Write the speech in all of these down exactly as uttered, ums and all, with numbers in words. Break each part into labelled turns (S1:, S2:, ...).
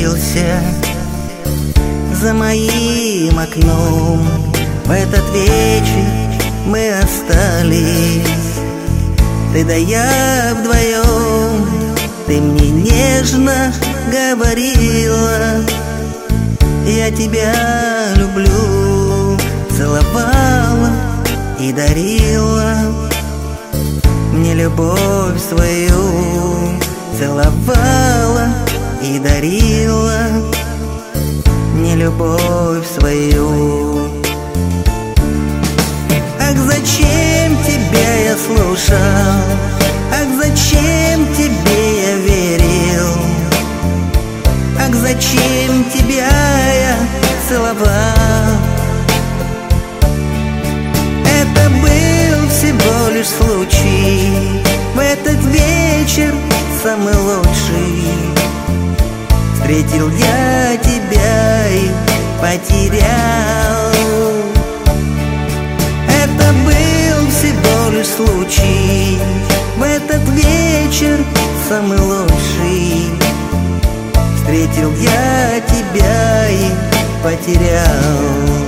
S1: остановился за моим окном. В этот вечер мы остались, ты да я вдвоем. Ты мне нежно говорила: я тебя люблю, целовала и дарила мне любовь свою, целовала и дарила мне любовь свою. Ах, зачем тебя я слушал, ах, зачем тебе я верил, ах, зачем тебя я целовал. Это был всего лишь случай, в этот вечер самый лучший. Встретил я тебя и потерял. Это был всего лишь случай, в этот вечер самый лучший. Встретил я тебя и потерял.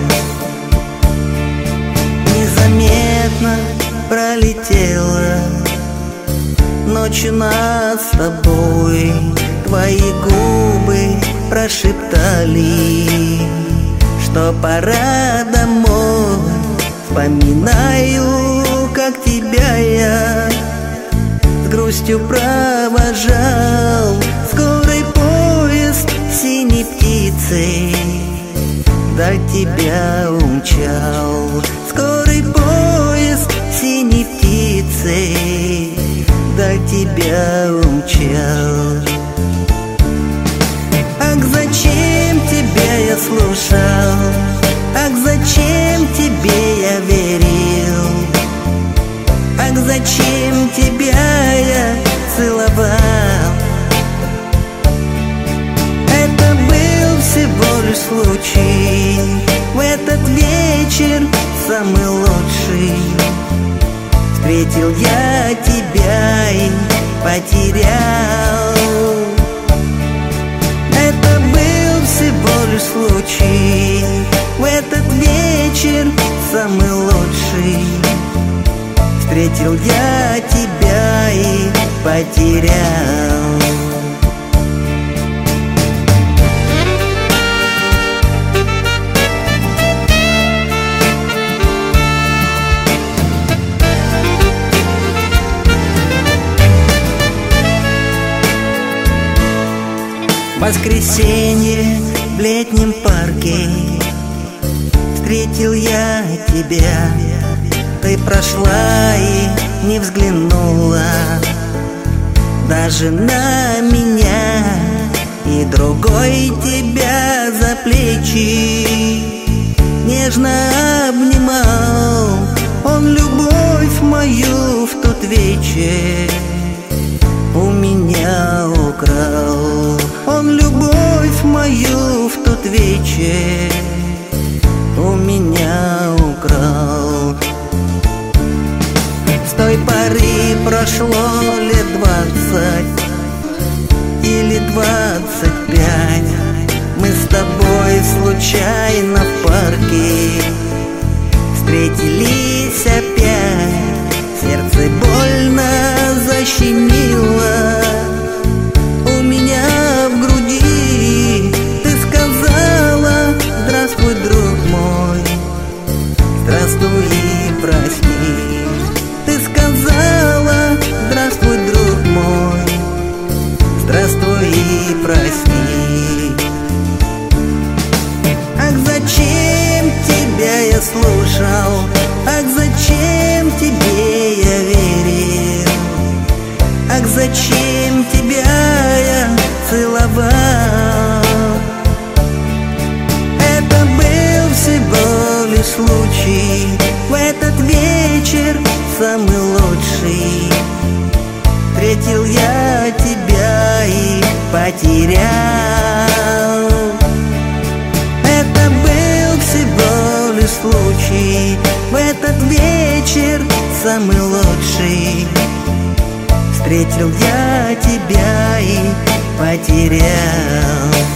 S1: Незаметно пролетела ночью над с тобой, твои губы прошептали, что пора домой. Вспоминаю, как тебя я с грустью провожал. Скорый поезд синей птицей вдаль тебя умчал. Скорый поезд синей птицей вдаль тебя умчал. Ах, зачем тебя я слушал, ах, зачем тебе я верил, ах, зачем тебя я целовал. Это был всего лишь случай, в этот вечер самый лучший. Встретил я тебя и потерял. Это был всего лишь случай, в этот вечер самый лучший. Встретил я тебя и потерял. Воскресенье в летнем парке встретил я тебя. Ты прошла и не взглянула даже на меня, и другой тебя за плечи нежно обнимал. Он любовь мою в тот вечер у меня украл. Он любовь мою в тот вечер у меня украл. С той поры прошло лет двадцать или двадцать пять. Мы с тобой случайно в парке встретились опять. Сердце больно защемило у меня в груди. Ты сказала: здравствуй, друг мой, здравствуй и прости. Ты сказала: здравствуй, друг мой, здравствуй и прости. Ах, зачем тебя я слушал, ах, зачем тебе я верил, ах, зачем тебя я целовал. Это был всего лишь случай, в этот вечер самый лучший. Встретил я тебя и потерял. Это был всего лишь случай, в этот вечер самый лучший. Встретил я тебя и потерял.